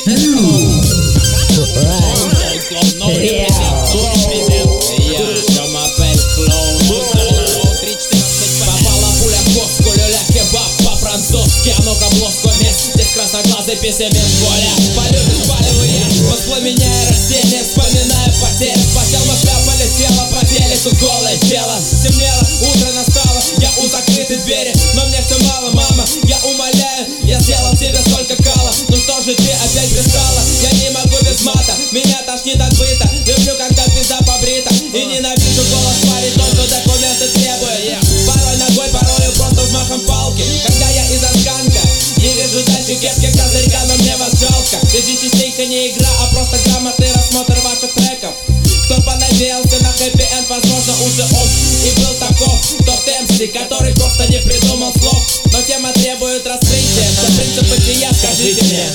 Попала пуля в коску, люля кебаб по-французски. А ну-ка блоску вместе, здесь красноглазый пессимист Коля. Полюбишь, полюбишь, воспламеняя растения, вспоминая потери. Потел мысля полетела по телеку, голое тело. Темнело, утро настало, я у закрытой двери. Но мне все мало, мама, я умоляю. Я сделал тебе столько кала, ну что же ты опять пристала? Я не могу без мата, меня тошнит от быта. Люблю, когда пизда побрита, и ненавижу голос парень, только документы требует. Порой ногой, порою просто взмахом палки. Когда я из Асканка, не вижу дальше кепки козырька, но мне вас жалко. Ведь частенько не игра, а просто грамотный рассмотр ваших треков. Кто понадеялся на хэппи-энд, возможно уже он и был таков. Тот MC, который просто не придумал слов. Но тема требует раскрытия. Что принцип бытия, скажите мне.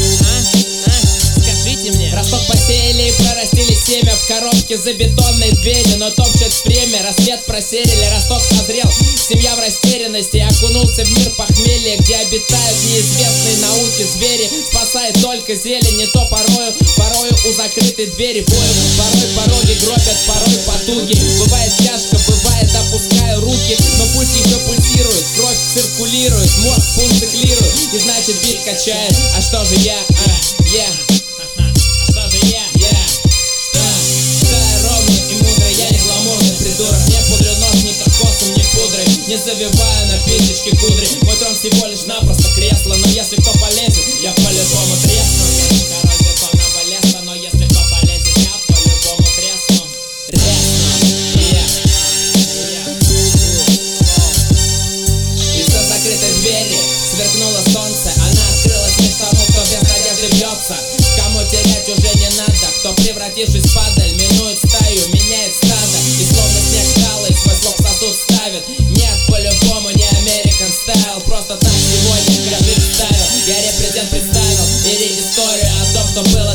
Скажите мне. Росток посеяли и прорастили семя в коробке за бетонной дверью, но топчет в премия. Рассвет просеяли, росток созрел. Семья в растерянности, окунулся в мир похмелья, где обитают неизвестные науки звери. Спасает только зелень, не то порою у закрытой двери бою. Порой пороги гробят, порой потуги. Бывает тяжко, бывает опускаю руки, но пульс еще пульсирует, кровь циркулирует, мозг пульсиклирует, и значит бит качает. А что же я? Что же я? Стая ровный и мудрый, я не гламурный придурок. Не пудрю нос ни кокосом, ни пудрой, не завиваю на писечки кудри. Мой трон всего лишь напросто кресло, но если кто полезет, я по-любому тресну. Я не король бетонного леса, но если кто полезет, я по-любому тресну. Из-за закрытой двери сверкнуло солнце, она открылась лишь тому, кто без надежды бьется. Кому терять уже не надо, кто, превратившись в падаль, минует стаю, меняет стадо. И словно снег талый, свой слог в сосуд ставит. Нет, по-любому не American style, просто так сегодня я жизнь ставил. Я репрезент представил, или историю о том, что был